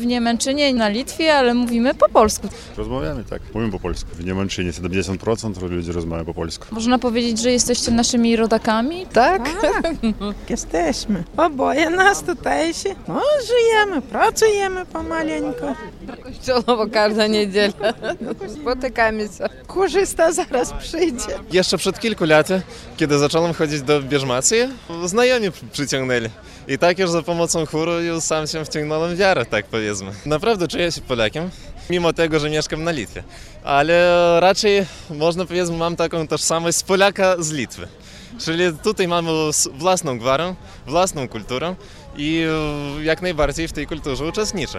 w Niemczech, na Litwie, ale mówimy po polsku. Rozmawiamy, tak. Mówimy po polsku. W Niemczech 70% ludzi rozmawia po polsku. Można powiedzieć, że jesteście naszymi rodakami? Tak, jesteśmy. Oboje nas tutejsi. No, żyjemy, pracujemy pomaleńko. Kościołowo każda niedziela. Spotykamy się. Kurzysta zaraz przyjdzie. Jeszcze przed kilku laty, kiedy zacząłem chodzić do bierzmacji, znajomi przyciągnęli. I tak już za pomocą chóru już sam się wciągnąłem w wiarę, tak powiedzmy. Naprawdę czuję się Polakiem, mimo tego, że mieszkam na Litwie. Ale raczej, można powiedzmy, mam taką tożsamość Polaka z Litwy. Czyli tutaj mamy własną gwarę, własną kulturę i jak najbardziej w tej kulturze uczestniczę.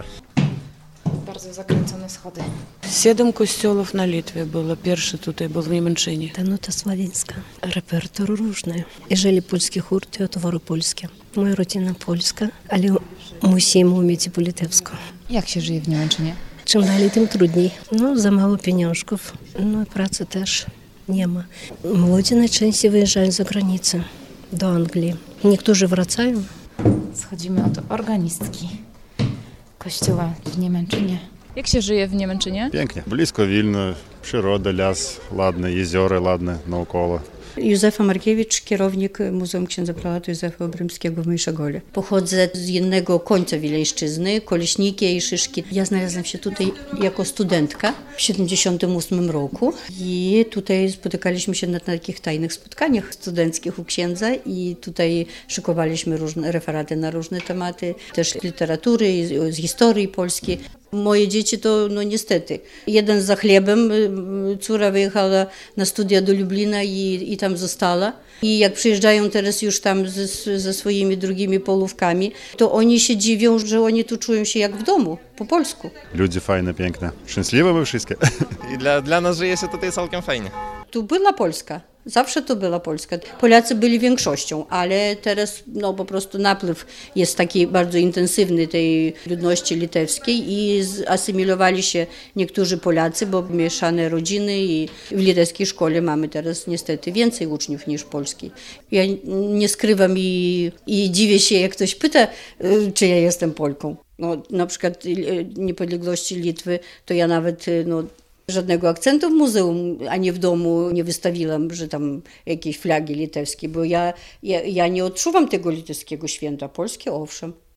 Bardzo zakręcone schody. 7 kościołów na Litwie było. Pierwszy tutaj był w Niemczynie. Danuta Sławińska. Repertuar różny. Jeżeli polski chór, to utwory polskie. Moja rodzina polska, ale musimy umieć po litewsku. Jak się żyje w Niemczech? Czym dalej, tym trudniej. No, za mało pieniążków. No i pracy też nie ma. Młodzi najczęściej wyjeżdżają za granicę, do Anglii. Niektórzy wracają. Schodzimy od organistki kościoła w Niemczech. Jak się żyje w Niemczech? Pięknie. Blisko Wilno, przyroda, las ładny, jeziora ładne naokoło. Józefa Markiewicz, kierownik Muzeum Księdza Prałatu Józefa Obrymskiego w Myszegole. Pochodzę z innego końca Wileńszczyzny, Koleśniki i Szyszki. Ja znalazłam się tutaj jako studentka w 1978 roku i tutaj spotykaliśmy się na takich tajnych spotkaniach studenckich u księdza i tutaj szykowaliśmy różne referaty na różne tematy, też z literatury, z historii polskiej. Moje dzieci to no niestety. Jeden za chlebem, córa wyjechała na studia do Lublina i tam została. I jak przyjeżdżają teraz już tam ze swoimi drugimi polówkami, to oni się dziwią, że oni tu czują się jak w domu, po polsku. Ludzie fajne, piękne. Szczęśliwe my wszystkie. I dla nas żyje się tutaj całkiem fajnie. Tu była Polska. Zawsze to była Polska. Polacy byli większością, ale teraz no, po prostu napływ jest taki bardzo intensywny tej ludności litewskiej i asymilowali się niektórzy Polacy, bo mieszane rodziny i w litewskiej szkole mamy teraz niestety więcej uczniów niż polskiej. Ja nie skrywam i dziwię się, jak ktoś pyta, czy ja jestem Polką. No, na przykład niepodległości Litwy, to ja nawet żadnego akcentu w muzeum, ani w domu nie wystawiłam, że tam jakieś flagi litewskie, bo ja nie odczuwam tego litewskiego święta. Polskie owszem.